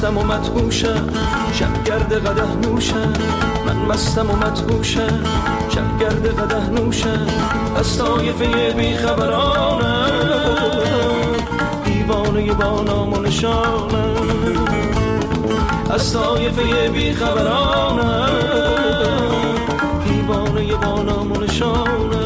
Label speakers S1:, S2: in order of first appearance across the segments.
S1: مستم و مدهوشم، شبگرد قدح نوشم. من مستم و مدهوشم، شبگرد قدح نوشم. از طایفه بیخبرانم، دیوانه با نام و نشانم. از طایفه بیخبرانم، دیوانه با نام و نشانم.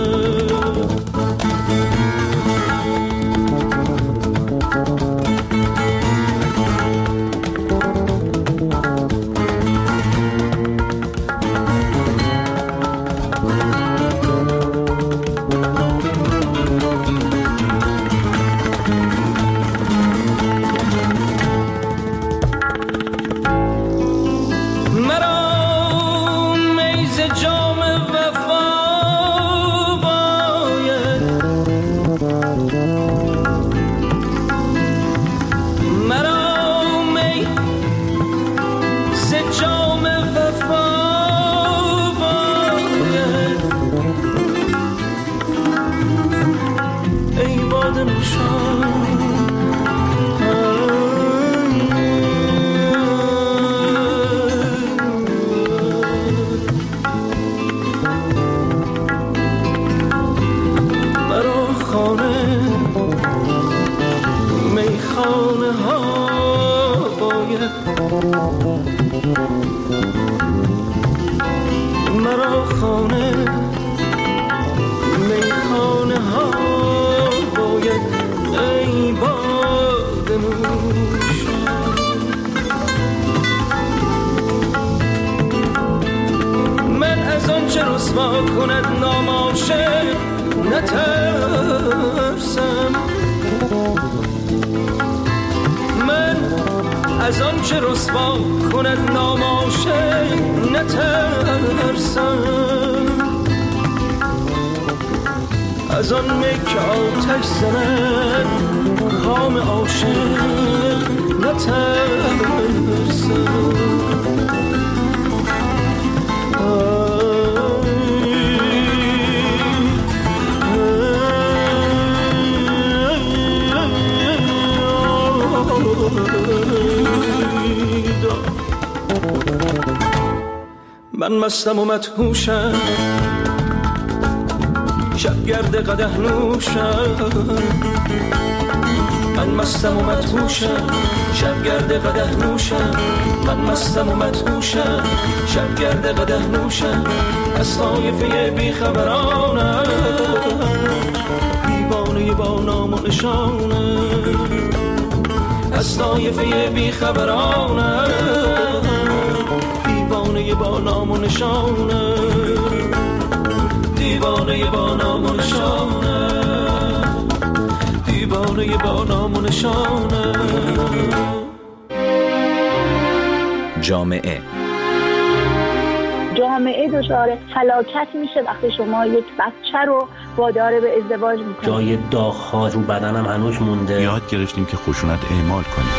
S1: مرا خانه میخانه ها باید، ای باد نوش. من از آن چه رسوا کند نام عاشق نترسم. من از آن چه رسوا کند نام عاشق نترسم. از آن میک آتش زند کام عاشق نترسم. من مستم و مدهوشم، شبگرد قدح نوشم. من مستم و مدهوشم، شبگرد قدح نوشم. من مستم و مدهوشم، شبگرد قدح نوشم. از طایفه بیخبرانم، دیوانه با نام و نشانم. از طایفه بیخبرانم، دیوانه با نام و نشانم. دیوانه با نام و نشانم. دیوانه با نام و نشانم.
S2: جامعه
S3: دچار فلاکت میشه وقتی شما یک بچه رو وادار به ازدواج میکنید.
S4: جای داغ‌ها رو بدنم هنوز مونده.
S5: یاد گرفتیم که خشونت اعمال کنیم.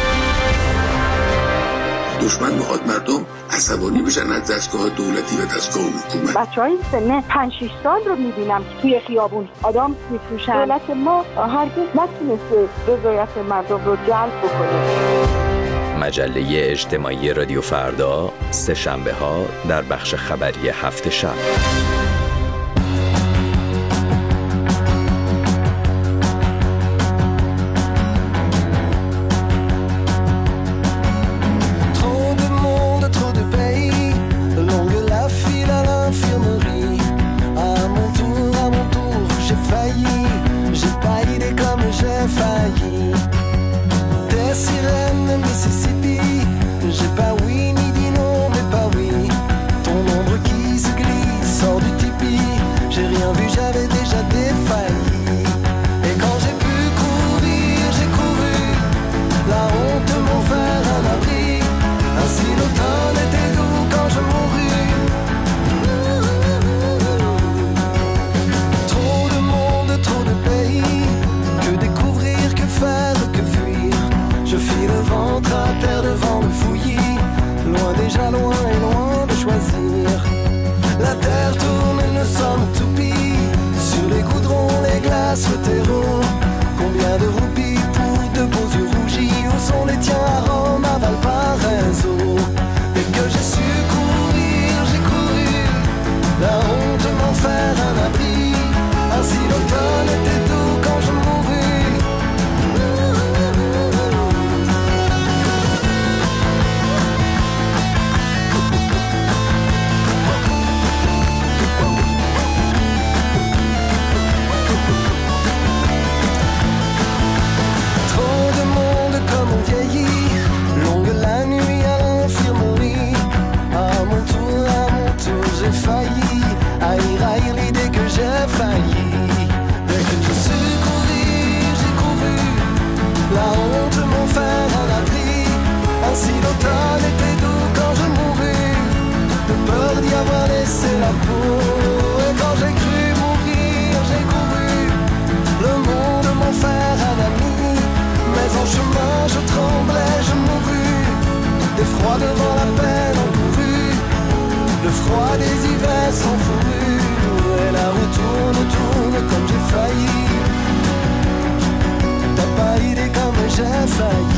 S6: دشمن میخواد مردم عصبانی بشن از دستگاه دولتی و دستگاه حکومت.
S3: بچهای سن 5-6 سال رو میبینم توی خیابون آدم میفروشن. دولت ما هرگز نتونسته رضایت مردم رو جلب بکنه.
S2: مجله اجتماعی رادیو فردا، سه شنبه ها در بخش خبری هفت شب.
S7: Combien de roupies pour de beaux yeux rougis? Où sont les tiens à Rome, à Valparaiso? la peau. Et quand j'ai cru mourir, j'ai couru le monde m'en faire un ami. Mais en chemin je tremblais, je mourus d'effroi devant la peine encourue, le froid des hivers sans fourrure. Et la roue tourne, tourne comme j'ai failli. T'as pas idée comme j'ai failli.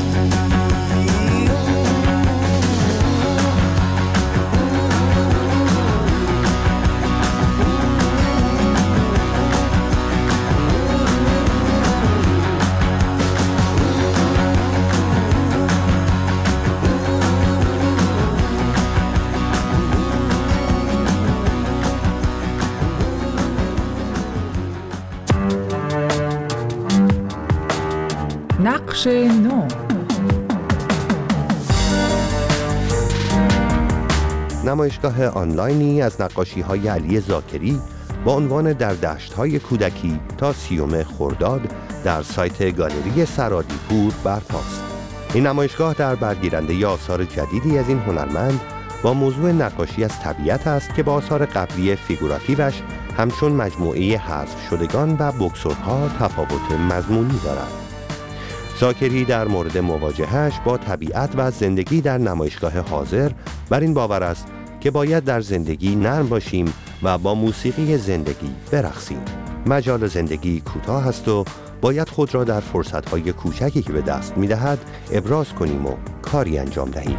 S8: نقش نو.
S9: نمایشگاه آنلاینی از نقاشی‌های علی زاکری با عنوان در دشت‌های کودکی تا 30 خرداد در سایت گالری سرادیپور برپاست. این نمایشگاه در برگیرنده آثار جدیدی از این هنرمند با موضوع نقاشی از طبیعت است که با آثار قبلی فیگوراتیوش همچون مجموعه حذف شدگان و بوکسورها تفاوت مضمونی دارد. زاکری در مورد مواجهش با طبیعت و زندگی در نمایشگاه حاضر بر این باور است که باید در زندگی نرم باشیم و با موسیقی زندگی برقصیم. مجال زندگی کوتاه است و باید خود را در فرصت‌های کوچکی که به دست می‌دهد ابراز کنیم و کاری انجام دهیم.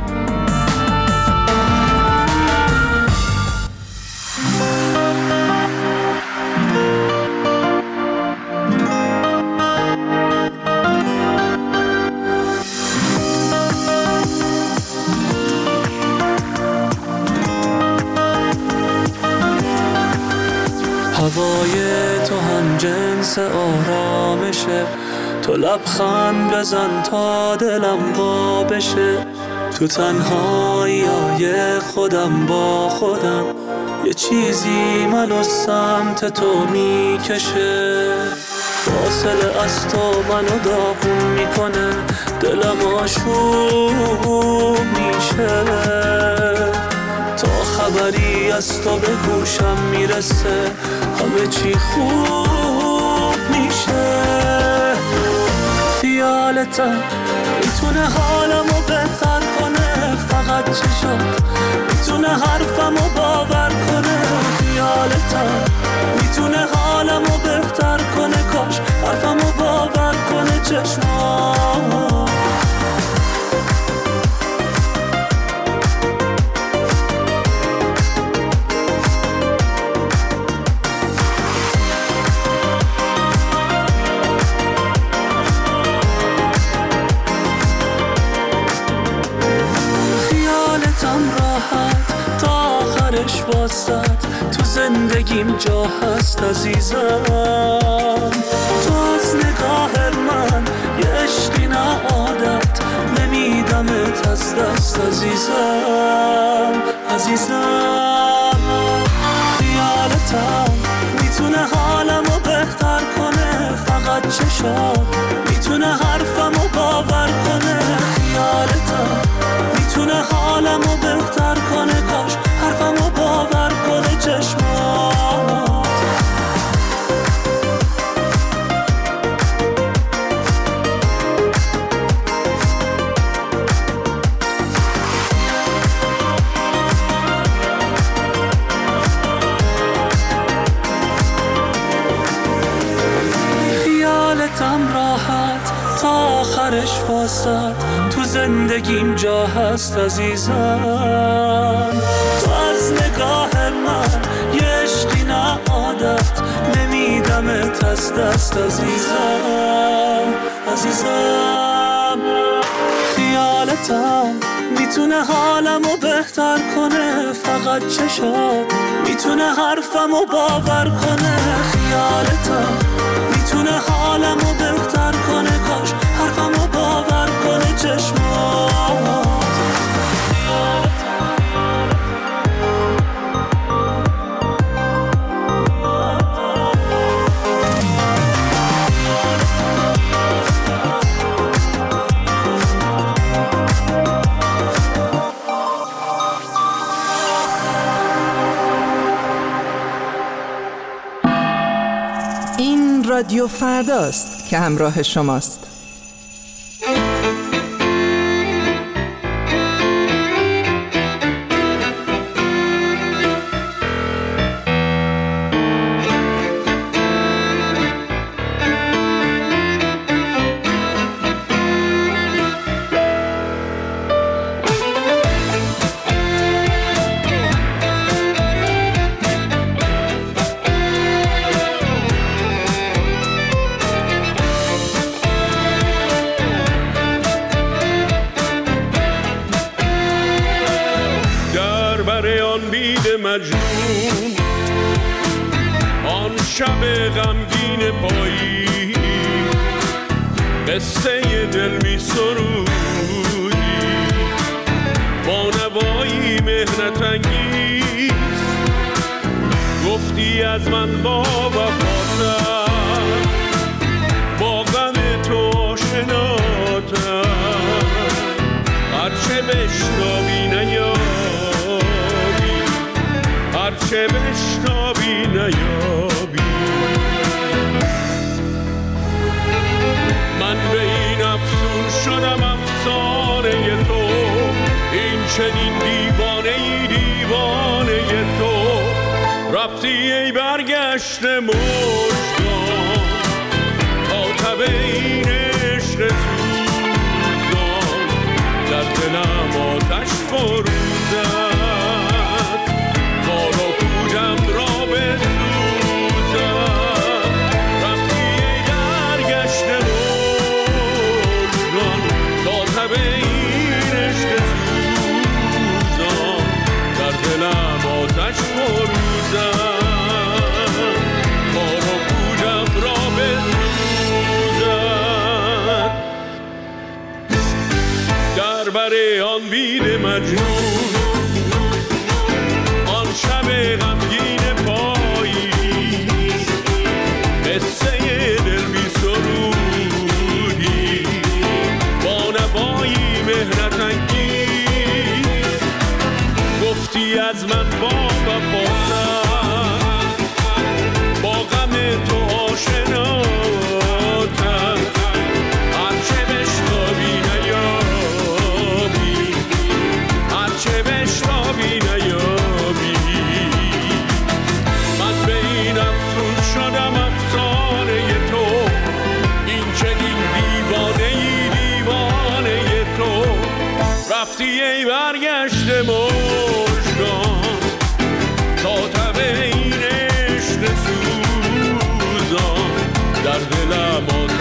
S1: هوای تو هم جنس آرامشه، تو لبخند بزن تا دلم وا بشه. تو تنهایی خودم با خودم، یه چیزی منو سمت تو میکشه. فاصله از تو منو داغون میکنه، دلم آشوب میشه. تا خبری از تو به گوشم میرسه، همه چی خوب میشه. خیالتم میتونه حالمو بهتر کنه، فقط چشات میتونه حرفمو باور کنه. خیالتم میتونه حالمو بهتر کنه، کاش حرفمو باور کنه چشمات. واسد تو زندگیم جا هست عزیزم. تو از نگاه من یه عشقی نه عادت، نمیدمت از دست عزیزم. عزیزم خیالتم میتونه حالمو بهتر کنه، فقط چشات میتونه حرفمو باور کنه. خیالتم میتونه حالمو بهتر کنه، کاش حرفمو باور کنه چشمات. خیالتم راحت تا آخرش واسد، تو زندگیم جا هست عزیزم. تو از نگاه من یه عشقی نه عادت، نمیدمت از دست عزیزم. عزیزم خیالتم میتونه حالمو بهتر کنه، فقط چشات میتونه حرفمو باور کنه. خیالتم میتونه حالمو بهتر کنه، کاش حرفمو باور کنه چشمات.
S8: رادیو فرداست که همراه شماست.
S10: مجنون آن شب غمگین پایی قصه دل می سرودی با نوایی مهنت انگیز گفتی از من با وفاتر با غم تو آشناتر هرچه بشنوی نیابی هرچه بشنوی نیابی من به این افسون شدم افسانه تو این چنین دیوانه تو رفتی ای برگشته مژگان تا تب این عشق سوزان در دلم آتش فروزد کار و پودم را بسوزد رفتی ای برگشته مژگان تا تب این عشق سوزان در دلم آتش فروزد کار و پودم را بسوزد در بر آن بید مجنون آن شب غمگین پایی قصه دل بی سرودی با نوایی مهنت انگیز گفتی از من با وفاتر با غم تو آشناتر هرچه بشنوی نیابی هرچه بشنوی نیابی من به این افسون شدم افسانه تو این چنین دیوانه تو رفتی ای برگشته مژگان تا تب این عشق سوزان در دلم